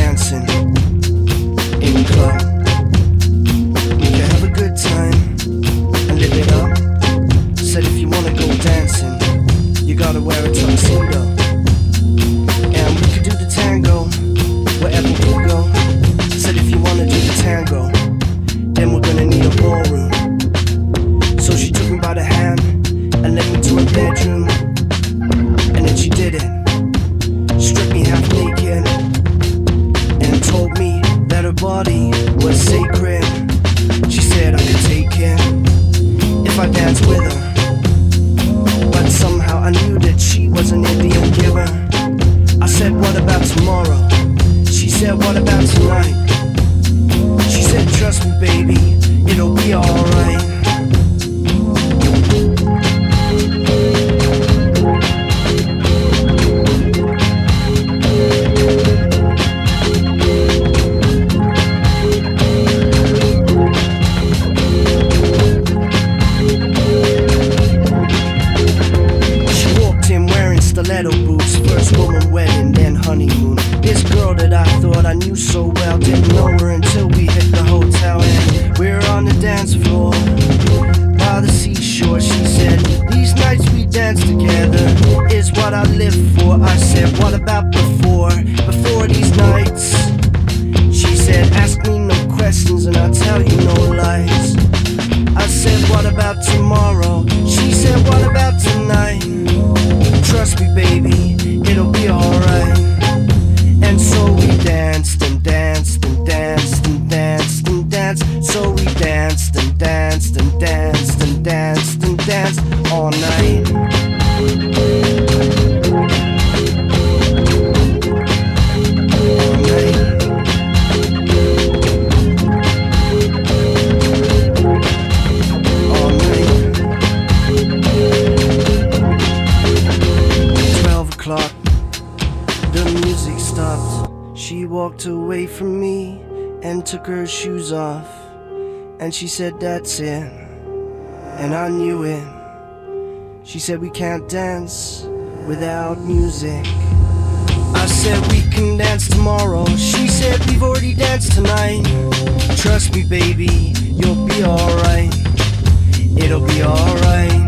dancing in the club. We can have a good time and live it up. Said if you wanna go dancing, you gotta wear a tuxedo. And we could do the tango wherever we go. Said if you wanna do the tango, then we're gonna need a ballroom. So she took me by the hand and led me to her bedroom. And then she did it, stripped me half naked, and told me that her body was sacred. She said I could take it if I danced with her, but somehow I knew that she was an Indian giver. I said, what about tomorrow? She said, what about tonight? She said, trust me baby, it'll be alright. 'Stiletto boots, first woman wedding, then honeymoon. This girl that I thought I knew so well, didn't know her until we hit the hotel. And we're on the dance floor by the seashore. She said, these nights we dance together is what I live for. I said, what about before these nights? She said, ask me no questions and I'll tell you no lies. I said, what about tomorrow? She said, what about tonight? Trust me baby, it'll be alright. And so we danced and danced and danced and danced and danced. So we danced and danced and danced and danced and danced all night. The music stopped. She walked away from me and took her shoes off. And she said, that's it. And I knew it. She said, we can't dance without music. I said, we can dance tomorrow. She said, we've already danced tonight. Trust me baby, you'll be alright. It'll be alright.